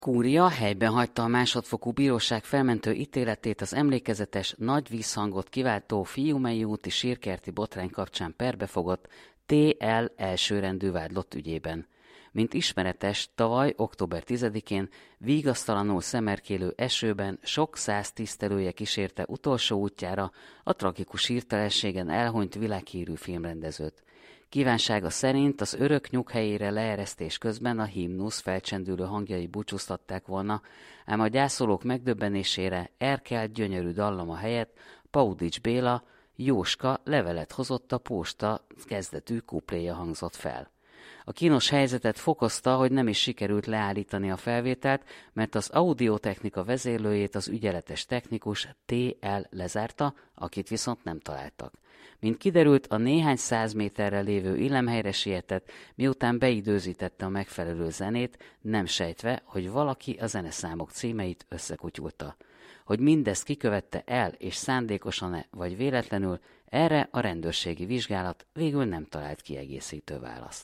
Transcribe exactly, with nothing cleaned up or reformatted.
Kúria helyben hagyta a másodfokú bíróság felmentő ítéletét az emlékezetes, nagy vízhangot kiváltó Fiumei úti sírkerti botrány kapcsán perbefogott té el elsőrendű vádlott ügyében. Mint ismeretes, tavaly, október tizedikén vigasztalanul szemerkélő esőben sok száz tisztelője kísérte utolsó útjára a tragikus hirtelenségen elhunyt világhírű filmrendezőt. Kívánsága szerint az örök nyughelyére leeresztés közben a himnusz felcsendülő hangjai búcsúztatták volna, ám a gyászolók megdöbbenésére Erkel gyönyörű dallama helyett Paudics Béla Jóska levelet hozott a posta kezdetű kupléja hangzott fel. A kínos helyzetet fokozta, hogy nem is sikerült leállítani a felvételt, mert az audiotechnika vezérlőjét az ügyeletes technikus té el lezárta, akit viszont nem találtak. Mint kiderült, a néhány száz méterre lévő illemhelyre sietett, miután beidőzítette a megfelelő zenét, nem sejtve, hogy valaki a zeneszámok címeit összekutyulta. Hogy mindezt kikövette el és szándékosan-e vagy véletlenül, erre a rendőrségi vizsgálat végül nem talált kiegészítő választ.